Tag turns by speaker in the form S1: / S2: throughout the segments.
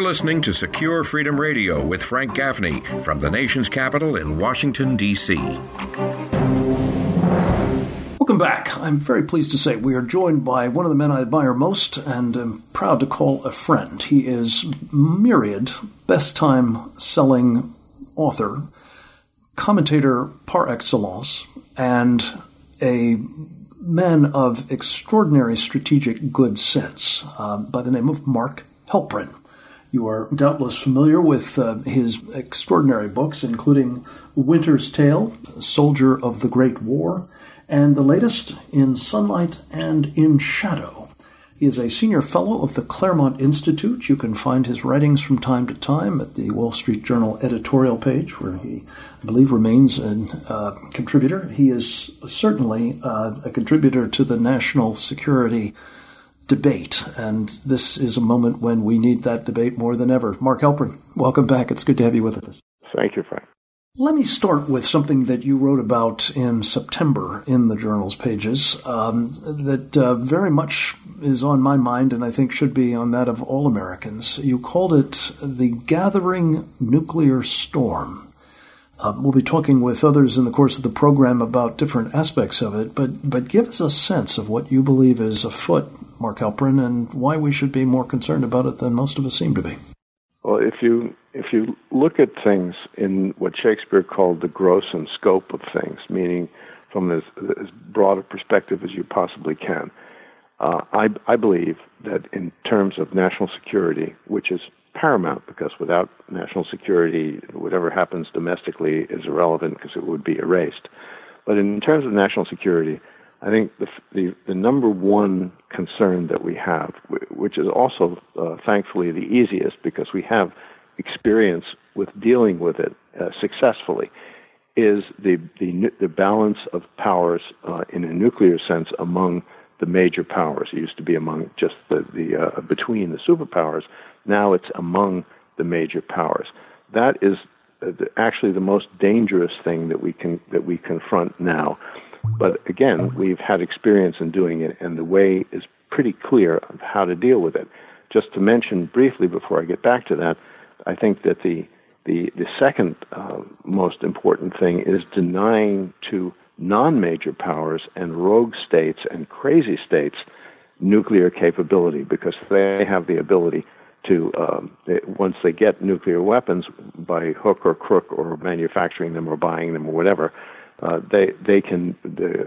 S1: listening to Secure Freedom Radio with Frank Gaffney from the nation's capital in Washington, D.C.
S2: Welcome back. I'm very pleased to say we are joined by one of the men I admire most and am proud to call a friend. He is myriad, best-time selling author, commentator par excellence, and a man of extraordinary strategic good sense by the name of Mark Helprin. You are doubtless familiar with his extraordinary books, including Winter's Tale, Soldier of the Great War, and the latest, In Sunlight and in Shadow. He is a senior fellow of the Claremont Institute. You can find his writings from time to time at the Wall Street Journal editorial page, where he, I believe, remains a contributor. He is certainly a contributor to the national security debate, and this is a moment when we need that debate more than ever. Mark Helprin, welcome back. It's good to have you with us.
S3: Thank you, Frank.
S2: Let me start with something that you wrote about in September in the journal's pages that very much is on my mind and I think should be on that of all Americans. You called it the gathering nuclear storm. We'll be talking with others in the course of the program about different aspects of it, but give us a sense of what you believe is afoot, Mark Helprin, and why we should be more concerned about it than most of us seem to be.
S3: Well, if you look at things in what Shakespeare called the gross and scope of things, meaning from as broad a perspective as you possibly can, I believe that in terms of national security, which is paramount, because without national security, whatever happens domestically is irrelevant because it would be erased. But in terms of national security, I think the number one concern that we have, which is also thankfully the easiest because we have experience with dealing with it successfully, is the balance of powers in a nuclear sense among the major powers. It used to be among just between the superpowers. Now it's among the major powers. That is actually the most dangerous thing that we confront now. But again, we've had experience in doing it, and the way is pretty clear of how to deal with it. Just to mention briefly before I get back to that, I think that the second most important thing is denying to non-major powers and rogue states and crazy states nuclear capability, because they have the ability to, once they get nuclear weapons by hook or crook or manufacturing them or buying them or whatever, they can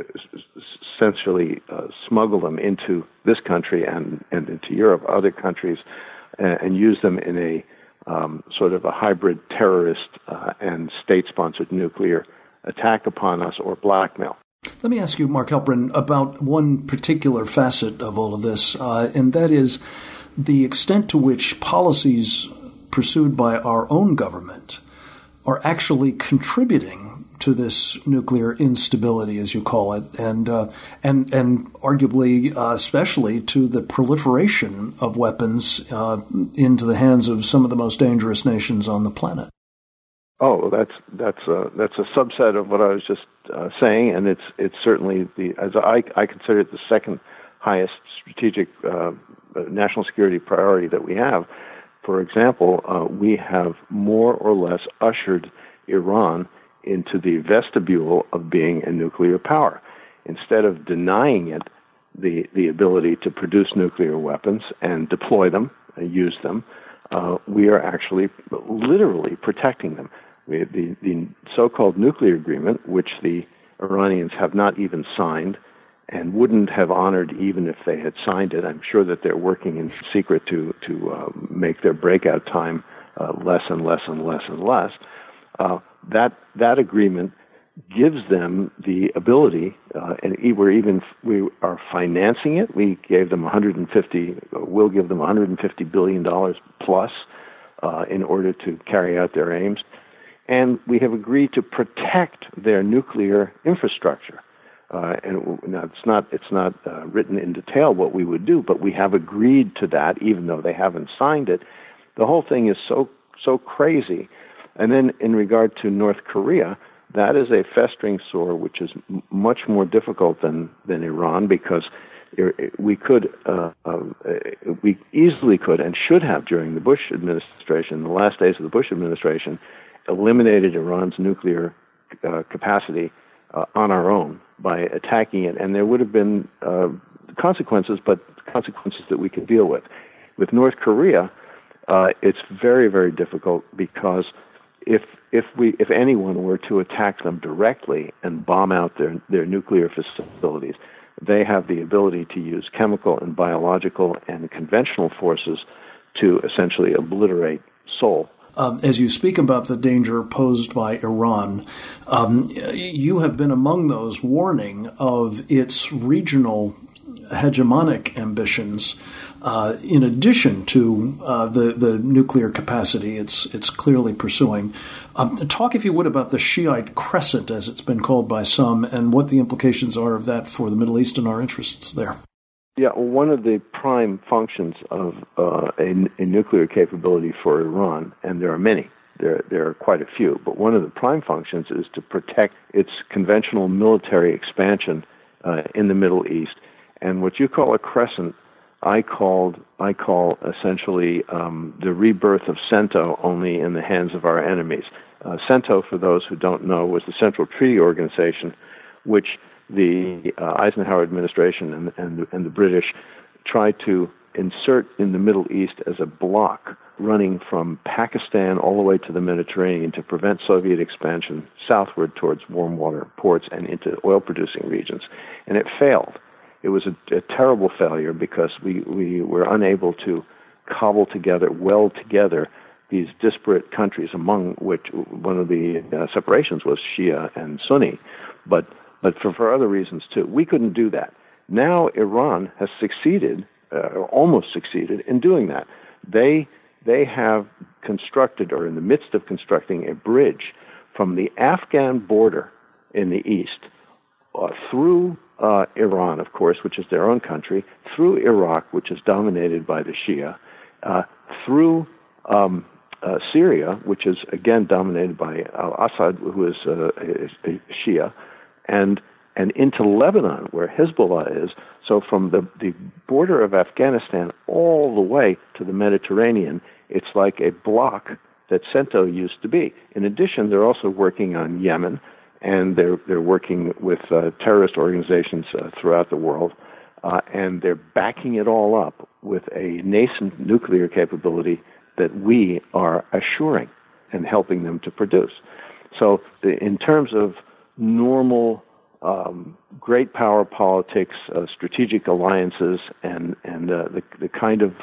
S3: essentially smuggle them into this country and into Europe, other countries, and use them in a sort of a hybrid terrorist and state-sponsored nuclear attack upon us or blackmail.
S2: Let me ask you, Mark Helprin, about one particular facet of all of this, and that is the extent to which policies pursued by our own government are actually contributing to this nuclear instability, as you call it, and arguably, especially to the proliferation of weapons into the hands of some of the most dangerous nations on the planet.
S3: Oh, that's a subset of what I was just saying, and it's certainly I consider it the second highest strategic national security priority that we have. For example, we have more or less ushered Iran into the vestibule of being a nuclear power. Instead of denying it the ability to produce nuclear weapons and deploy them, use them, we are actually literally protecting them. The so-called nuclear agreement, which the Iranians have not even signed and wouldn't have honored even if they had signed it. I'm sure that they're working in secret to make their breakout time less and less and less and less. That agreement gives them the ability, and we are financing it. We gave them we'll give them $150 billion plus in order to carry out their aims. And we have agreed to protect their nuclear infrastructure. And now it's not written in detail what we would do, but we have agreed to that, even though they haven't signed it. The whole thing is so crazy. And then in regard to North Korea, that is a festering sore, which is much more difficult than Iran, because we easily could and should have during the Bush administration, the last days of the Bush administration, eliminated Iran's nuclear capacity on our own by attacking it, and there would have been consequences, but consequences that we could deal with. With North Korea, it's very, very difficult because if anyone were to attack them directly and bomb out their nuclear facilities, they have the ability to use chemical and biological and conventional forces to essentially obliterate Seoul.
S2: As you speak about the danger posed by Iran, you have been among those warning of its regional hegemonic ambitions, in addition to the nuclear capacity it's clearly pursuing. Talk, if you would, about the Shiite crescent, as it's been called by some, and what the implications are of that for the Middle East and our interests there.
S3: Yeah, one of the prime functions of a nuclear capability for Iran, and there are many, there are quite a few, but one of the prime functions is to protect its conventional military expansion in the Middle East. And what you call a crescent, I call essentially the rebirth of CENTO, only in the hands of our enemies. CENTO, for those who don't know, was the Central Treaty Organization, which the Eisenhower administration and the British tried to insert in the Middle East as a block running from Pakistan all the way to the Mediterranean to prevent Soviet expansion southward towards warm water ports and into oil-producing regions. And it failed. It was a terrible failure because we were unable to cobble together, weld together, these disparate countries, among which one of the separations was Shia and Sunni, but for other reasons too. We couldn't do that. Now Iran has succeeded, almost succeeded, in doing that. They have constructed, or in the midst of constructing, a bridge from the Afghan border in the east through Iran, of course, which is their own country, through Iraq, which is dominated by the Shia, through Syria, which is again dominated by al-Assad, who is a Shia, and into Lebanon, where Hezbollah is. So from the border of Afghanistan all the way to the Mediterranean, it's like a block that CENTO used to be. In addition, they're also working on Yemen, and they're working with terrorist organizations throughout the world, and they're backing it all up with a nascent nuclear capability that we are assuring and helping them to produce. So in terms of normal great power politics, strategic alliances, and the kind of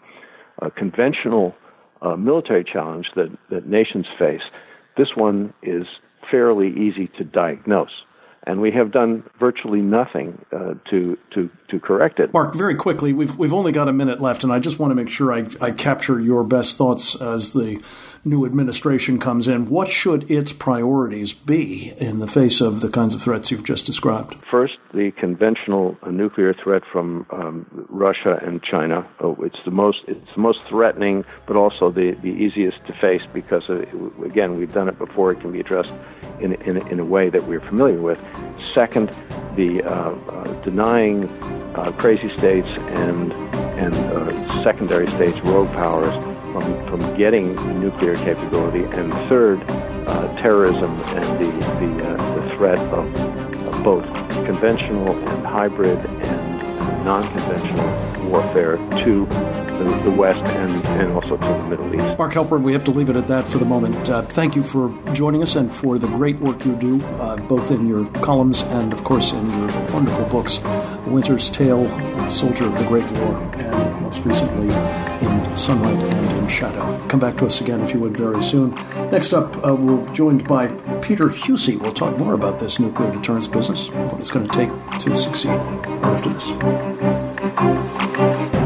S3: conventional military challenge that nations face, this one is fairly easy to diagnose. And we have done virtually nothing to correct it.
S2: Mark, very quickly, we've only got a minute left, and I just want to make sure I capture your best thoughts as the new administration comes in. What should its priorities be in the face of the kinds of threats you've just described?
S3: First, the conventional nuclear threat from Russia and China. It's the most threatening, but also the easiest to face because, again, we've done it before. It can be addressed in a way that we're familiar with. Second, the denying crazy states and secondary states, rogue powers, from getting nuclear capability. And third, terrorism and the threat of both conventional and hybrid and non-conventional warfare to the West and also to the Middle East.
S2: Mark Halperin, we have to leave it at that for the moment. Thank you for joining us and for the great work you do, both in your columns and, of course, in your wonderful books, Winter's Tale, Soldier of the Great War, and most recently in Sunlight and in Shadow. Come back to us again, if you would, very soon. Next up, we're joined by Peter Husey. We'll talk more about this nuclear deterrence business, what it's going to take to succeed right after this.